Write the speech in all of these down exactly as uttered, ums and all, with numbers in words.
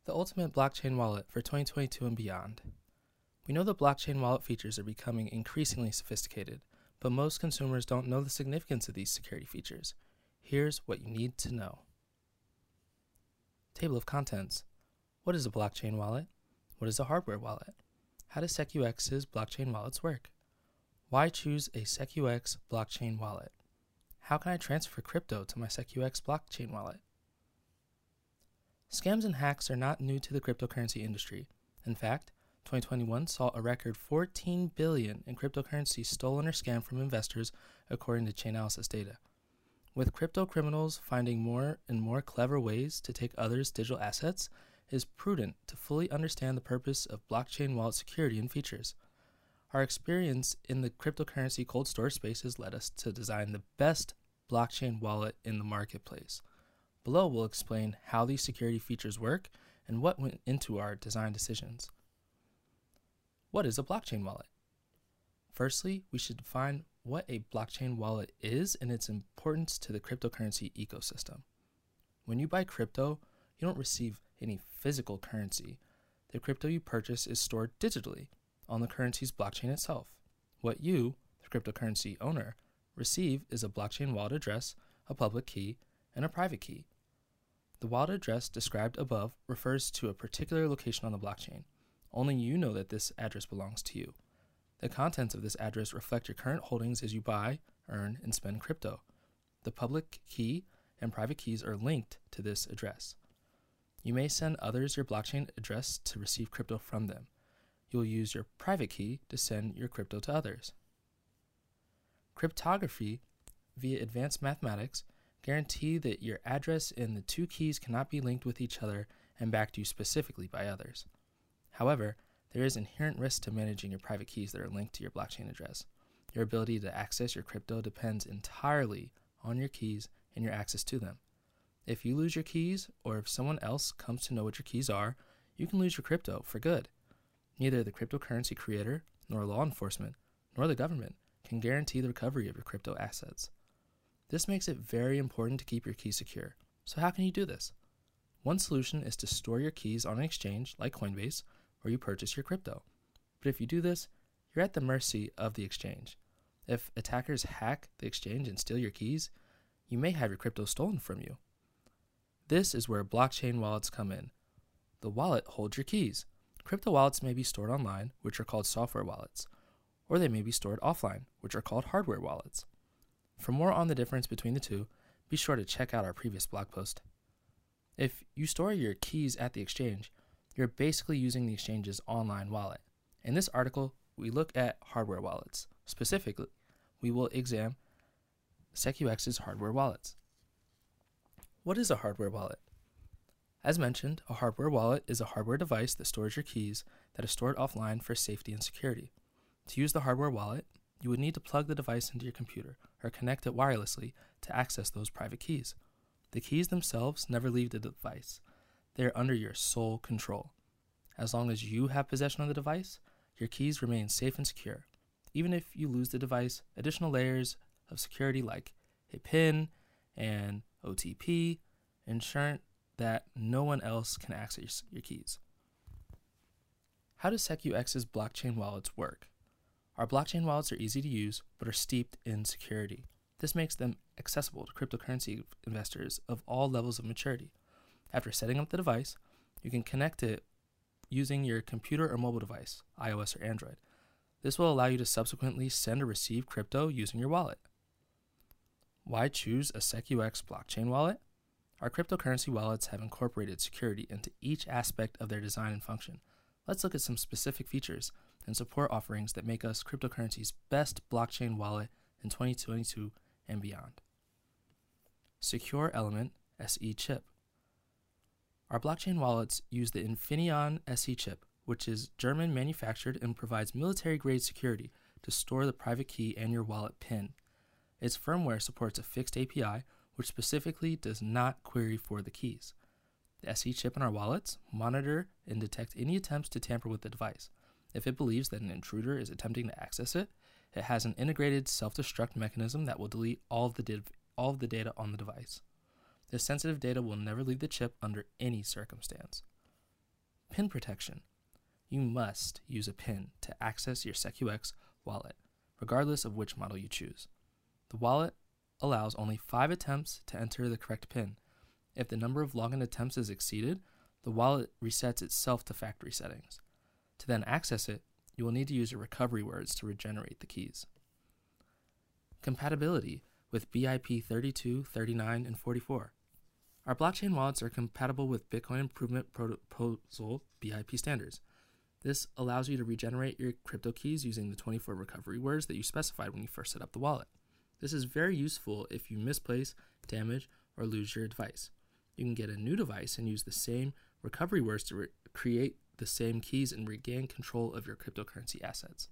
The ultimate blockchain wallet for twenty twenty-two and beyond. We know the blockchain wallet features are becoming increasingly sophisticated, but most consumers don't know the significance of these security features. Here's what you need to know. Table of contents. What is a blockchain wallet? What is a hardware wallet? How does SecuX's blockchain wallets work? Why choose a SecuX blockchain wallet? How can I transfer crypto to my SecuX blockchain wallet? Scams and hacks are not new to the cryptocurrency industry. In fact, twenty twenty-one saw a record fourteen billion dollars in cryptocurrency stolen or scammed from investors, according to Chainalysis data. With crypto criminals finding more and more clever ways to take others' digital assets, it is prudent to fully understand the purpose of blockchain wallet security and features. Our experience in the cryptocurrency cold storage space has led us to design the best blockchain wallet in the marketplace. Below, we'll explain how these security features work and what went into our design decisions. What is a blockchain wallet? Firstly, we should define what a blockchain wallet is and its importance to the cryptocurrency ecosystem. When you buy crypto, you don't receive any physical currency. The crypto you purchase is stored digitally on the currency's blockchain itself. What you, the cryptocurrency owner, receive is a blockchain wallet address, a public key, and a private key. The wallet address described above refers to a particular location on the blockchain. Only you know that this address belongs to you. The contents of this address reflect your current holdings as you buy, earn, and spend crypto. The public key and private keys are linked to this address. You may send others your blockchain address to receive crypto from them. You will use your private key to send your crypto to others. Cryptography via advanced mathematics guarantee that your address and the two keys cannot be linked with each other and backed to you specifically by others. However, there is inherent risk to managing your private keys that are linked to your blockchain address. Your ability to access your crypto depends entirely on your keys and your access to them. If you lose your keys, or if someone else comes to know what your keys are, you can lose your crypto for good. Neither the cryptocurrency creator, nor law enforcement, nor the government can guarantee the recovery of your crypto assets. This makes it very important to keep your keys secure. So how can you do this? One solution is to store your keys on an exchange like Coinbase, where you purchase your crypto. But if you do this, you're at the mercy of the exchange. If attackers hack the exchange and steal your keys, you may have your crypto stolen from you. This is where blockchain wallets come in. The wallet holds your keys. Crypto wallets may be stored online, which are called software wallets, or they may be stored offline, which are called hardware wallets. For more on the difference between the two, be sure to check out our previous blog post. If you store your keys at the exchange, you're basically using the exchange's online wallet. In this article, we look at hardware wallets. Specifically, we will examine SecuX's hardware wallets. What is a hardware wallet? As mentioned, a hardware wallet is a hardware device that stores your keys that is stored offline for safety and security. To use the hardware wallet, you would need to plug the device into your computer or connect it wirelessly to access those private keys. The keys themselves never leave the device. They are under your sole control. As long as you have possession of the device, your keys remain safe and secure. Even if you lose the device, additional layers of security like a PIN and O T P ensure that no one else can access your keys. How does SecuX's blockchain wallets work? Our blockchain wallets are easy to use, but are steeped in security. This makes them accessible to cryptocurrency investors of all levels of maturity. After setting up the device, you can connect it using your computer or mobile device, iOS or Android. This will allow you to subsequently send or receive crypto using your wallet. Why choose a SecuX blockchain wallet? Our cryptocurrency wallets have incorporated security into each aspect of their design and function. Let's look at some specific features and support offerings that make us cryptocurrency's best blockchain wallet in twenty twenty-two and beyond. Secure Element S E chip. Our blockchain wallets use the Infineon S E chip, which is German manufactured and provides military-grade security to store the private key and your wallet PIN. Its firmware supports a fixed A P I, which specifically does not query for the keys. The S E chip in our wallets monitor and detect any attempts to tamper with the device. If it believes that an intruder is attempting to access it, it has an integrated self-destruct mechanism that will delete all of the, div- all of the data on the device. This sensitive data will never leave the chip under any circumstance. PIN protection. You must use a PIN to access your SecuX wallet, regardless of which model you choose. The wallet allows only five attempts to enter the correct PIN. If the number of login attempts is exceeded, the wallet resets itself to factory settings. To then access it, you will need to use your recovery words to regenerate the keys. Compatibility with B I P thirty-two, thirty-nine, and forty-four. Our blockchain wallets are compatible with Bitcoin Improvement Proposal B I P standards. This allows you to regenerate your crypto keys using the twenty-four recovery words that you specified when you first set up the wallet. This is very useful if you misplace, damage, or lose your device. You can get a new device and use the same recovery words to re- create the same keys and regain control of your cryptocurrency assets.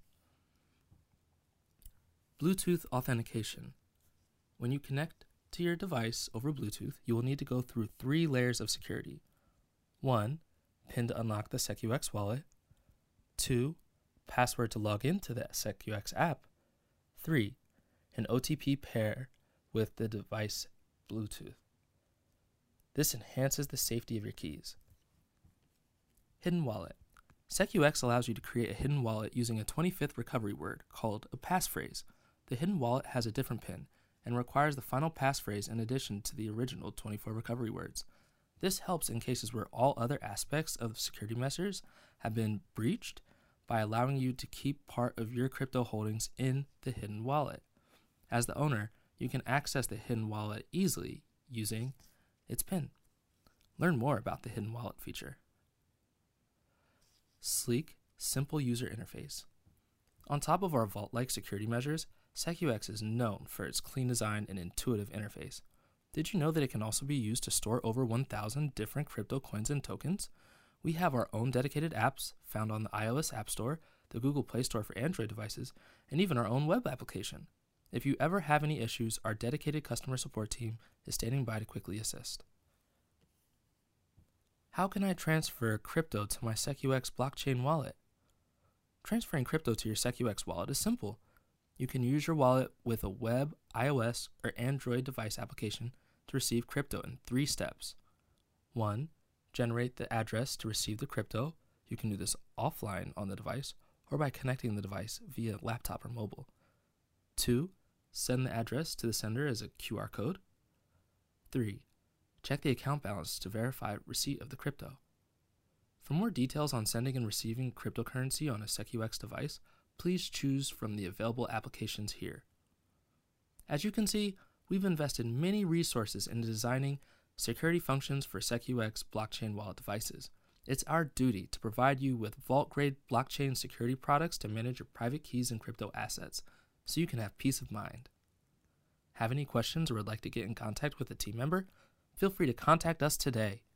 Bluetooth authentication. When you connect to your device over Bluetooth, you will need to go through three layers of security. One, PIN to unlock the SecuX wallet. Two, password to log into the SecuX app. Three, an O T P pair with the device Bluetooth. This enhances the safety of your keys. Hidden wallet. SecuX allows you to create a hidden wallet using a twenty-fifth recovery word called a passphrase. The hidden wallet has a different PIN and requires the final passphrase in addition to the original twenty-four recovery words. This helps in cases where all other aspects of security measures have been breached by allowing you to keep part of your crypto holdings in the hidden wallet. As the owner, you can access the hidden wallet easily using its PIN. Learn more about the hidden wallet feature. Sleek, simple user interface. On top of our vault-like security measures, SecuX is known for its clean design and intuitive interface. Did you know that it can also be used to store over one thousand different crypto coins and tokens? We have our own dedicated apps found on the iOS App Store, the Google Play Store for Android devices, and even our own web application. If you ever have any issues, our dedicated customer support team is standing by to quickly assist. How can I transfer crypto to my SecuX blockchain wallet? Transferring crypto to your SecuX wallet is simple. You can use your wallet with a web, iOS, or Android device application to receive crypto in three steps. One, generate the address to receive the crypto. You can do this offline on the device or by connecting the device via laptop or mobile. Two, send the address to the sender as a Q R code. Three, check the account balance to verify receipt of the crypto. For more details on sending and receiving cryptocurrency on a SecuX device, please choose from the available applications here. As you can see, we've invested many resources into designing security functions for SecuX blockchain wallet devices. It's our duty to provide you with vault-grade blockchain security products to manage your private keys and crypto assets, so you can have peace of mind. Have any questions or would like to get in contact with a team member? Feel free to contact us today.